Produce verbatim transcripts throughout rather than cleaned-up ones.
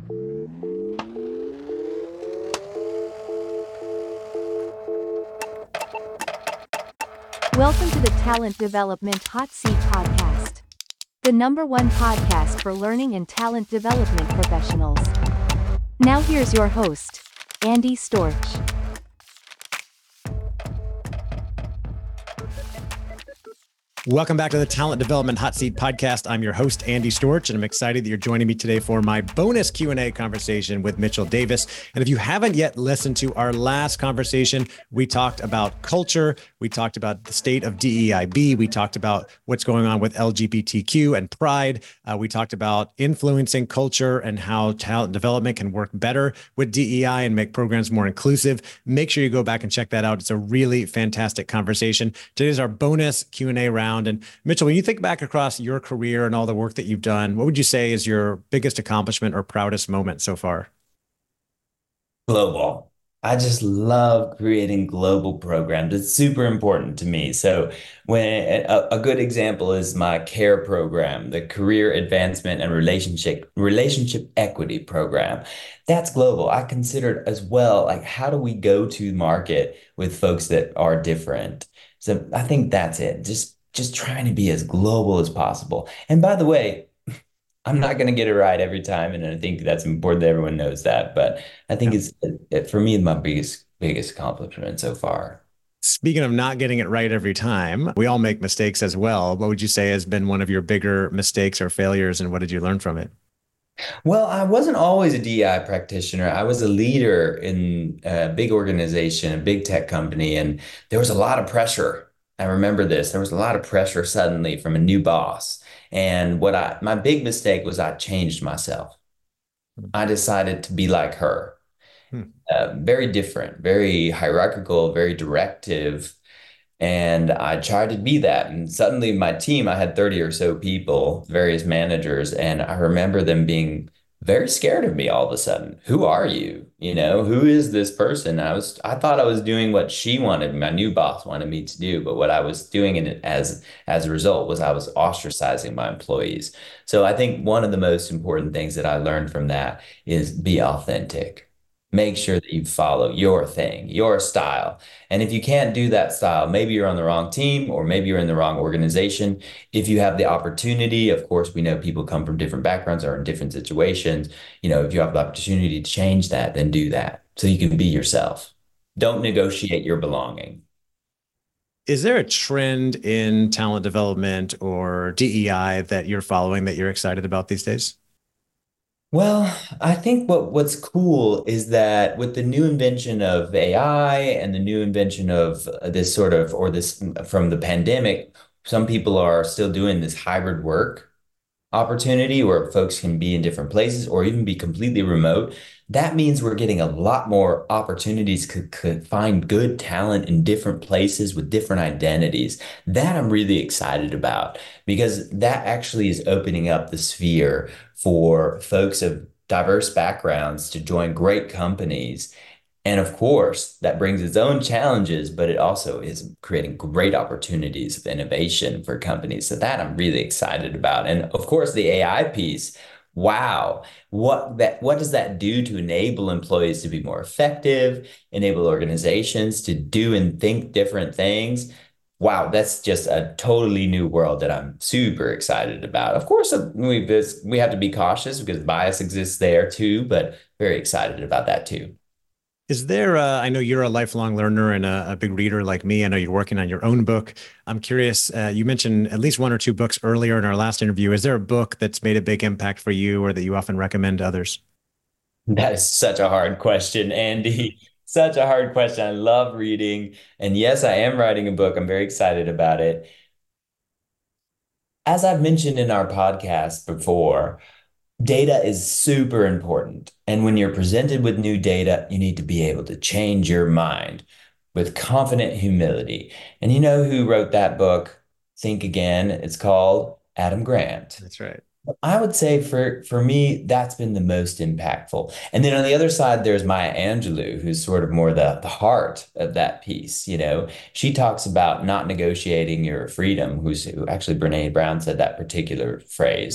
Welcome to the Talent Development Hot Seat Podcast, the number one podcast for learning and talent development professionals. Now here's your host, Andy Storch. Welcome back to the Talent Development Hot Seat Podcast. I'm your host, Andy Storch, and I'm excited that you're joining me today for my bonus Q and A conversation with Mitchell Davis. And if you haven't yet listened to our last conversation, we talked about culture. We talked about the state of D E I B. We talked about what's going on with L G B T Q and Pride. Uh, we talked about influencing culture and how talent development can work better with D E I and make programs more inclusive. Make sure you go back and check that out. It's a really fantastic conversation. Today's our bonus Q and A round. And Mitchell, when you think back across your career and all the work that you've done, what would you say is your biggest accomplishment or proudest moment so far? Global. I just love creating global programs. It's super important to me. So when a, a good example is my CARE program, the Career Advancement and Relationship Relationship Equity program. That's global. I consider it as well, like how do we go to market with folks that are different? So I think that's it. Just just trying to be as global as possible. And by the way, I'm not going to get it right every time. And I think that's important that everyone knows that. But I think it's, it, for me, my biggest, biggest accomplishment so far. Speaking of not getting it right every time, we all make mistakes as well. What would you say has been one of your bigger mistakes or failures, and what did you learn from it? Well, I wasn't always a D E I practitioner. I was a leader in a big organization, a big tech company, and there was a lot of pressure. I remember this. There was a lot of pressure suddenly from a new boss. And what I, my big mistake was I changed myself. I decided to be like her. Hmm. Uh, very different, very hierarchical, very directive. And I tried to be that. And suddenly my team, I had thirty or so people, various managers, and I remember them being very scared of me all of a sudden. Who are you? You know, who is this person? I was, I thought I was doing what she wanted, my new boss wanted me to do, but what I was doing in it as, as a result was I was ostracizing my employees. So I think one of the most important things that I learned from that is be authentic. Make sure that you follow your thing, your style. And if you can't do that style, maybe you're on the wrong team or maybe you're in the wrong organization. If you have the opportunity, of course, we know people come from different backgrounds or in different situations. You know, if you have the opportunity to change that, then do that so you can be yourself. Don't negotiate your belonging. Is there a trend in talent development or D E I that you're following that you're excited about these days? Well, I think what what's cool is that with the new invention of A I and the new invention of this sort of, or this from the pandemic, some people are still doing this hybrid work opportunity where folks can be in different places or even be completely remote. That means we're getting a lot more opportunities to, to find good talent in different places with different identities. That I'm really excited about because that actually is opening up the sphere for folks of diverse backgrounds to join great companies. And of course, that brings its own challenges, but it also is creating great opportunities of innovation for companies. So that I'm really excited about. And of course, the A I piece, wow, what that what does that do to enable employees to be more effective, enable organizations to do and think different things? Wow, that's just a totally new world that I'm super excited about. Of course, we we have to be cautious because bias exists there too, but very excited about that too. Is there, uh, I know you're a lifelong learner and a, a big reader like me. I know you're working on your own book. I'm curious, uh, you mentioned at least one or two books earlier in our last interview. Is there a book that's made a big impact for you or that you often recommend to others? That is such a hard question, Andy. Such a hard question. I love reading. And yes, I am writing a book. I'm very excited about it. As I've mentioned in our podcast before, data is super important. And when you're presented with new data, you need to be able to change your mind with confident humility. And you know who wrote that book? Think Again. It's called Adam Grant. That's right. I would say for, for me, that's been the most impactful. And then on the other side, there's Maya Angelou, who's sort of more the, the heart of that piece. You know, she talks about not negotiating your freedom, who's who actually Brene Brown said that particular phrase.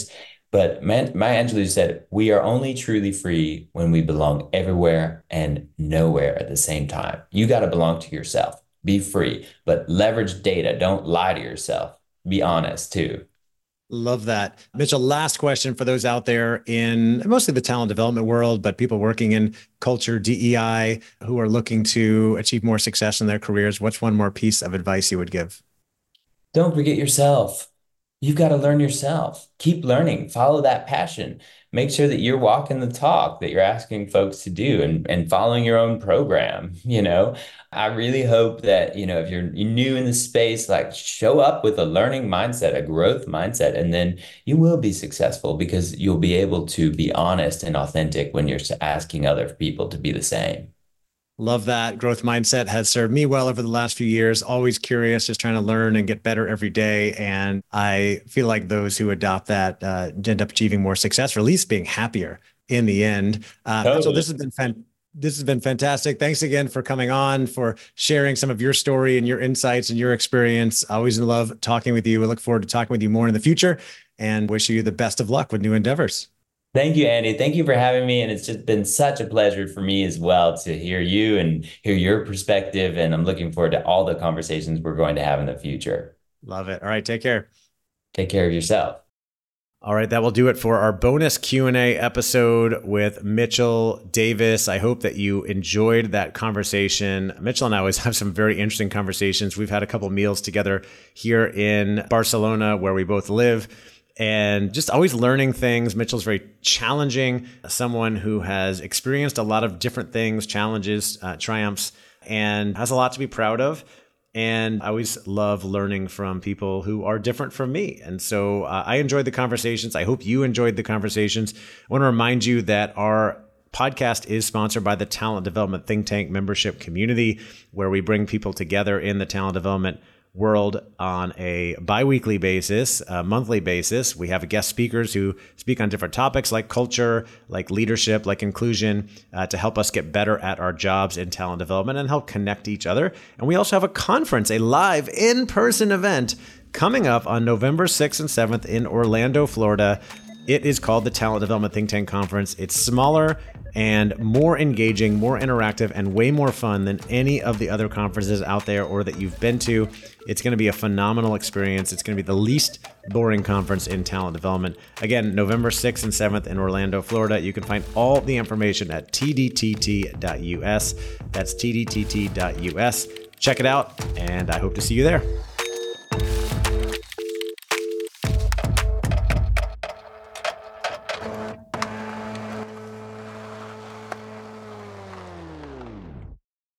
But Man- Maya Angelou said, we are only truly free when we belong everywhere and nowhere at the same time. You got to belong to yourself. Be free, but leverage data. Don't lie to yourself. Be honest too. Love that. Mitchell, last question for those out there in mostly the talent development world, but people working in culture, D E I, who are looking to achieve more success in their careers. What's one more piece of advice you would give? Don't forget yourself. You've got to learn yourself. Keep learning. Follow that passion. Make sure that you're walking the talk that you're asking folks to do and, and following your own program. You know, I really hope that, you know, if you're new in the space, like show up with a learning mindset, a growth mindset, and then you will be successful because you'll be able to be honest and authentic when you're asking other people to be the same. Love that. Growth mindset has served me well over the last few years. Always curious, just trying to learn and get better every day. And I feel like those who adopt that uh, end up achieving more success, or at least being happier in the end. Uh, Totally. So this has been fan- this has been fantastic. Thanks again for coming on, for sharing some of your story and your insights and your experience. I always love talking with you. We look forward to talking with you more in the future, and wish you the best of luck with new endeavors. Thank you, Andy. Thank you for having me. And it's just been such a pleasure for me as well to hear you and hear your perspective. And I'm looking forward to all the conversations we're going to have in the future. Love it. All right. Take care. Take care of yourself. All right, that will do it for our bonus Q and A episode with Mitchell Davis. I hope that you enjoyed that conversation. Mitchell and I always have some very interesting conversations. We've had a couple meals together here in Barcelona, where we both live, and just always learning things. Mitchell's very challenging, someone who has experienced a lot of different things, challenges, uh, triumphs, and has a lot to be proud of. And I always love learning from people who are different from me. And so uh, I enjoyed the conversations. I hope you enjoyed the conversations. I want to remind you that our podcast is sponsored by the Talent Development Think Tank membership community, where we bring people together in the talent development world on a bi-weekly basis, a monthly basis. We have guest speakers who speak on different topics like culture, like leadership, like inclusion, uh, to help us get better at our jobs in talent development and help connect each other. And we also have a conference, a live in-person event coming up on November sixth and seventh in Orlando, Florida. It is called the Talent Development Think Tank Conference. It's smaller and more engaging, more interactive, and way more fun than any of the other conferences out there or that you've been to. It's going to be a phenomenal experience. It's going to be the least boring conference in talent development. Again, November sixth and seventh in Orlando, Florida. You can find all the information at t d t t dot u s. That's t d t t dot u s. Check it out, and I hope to see you there.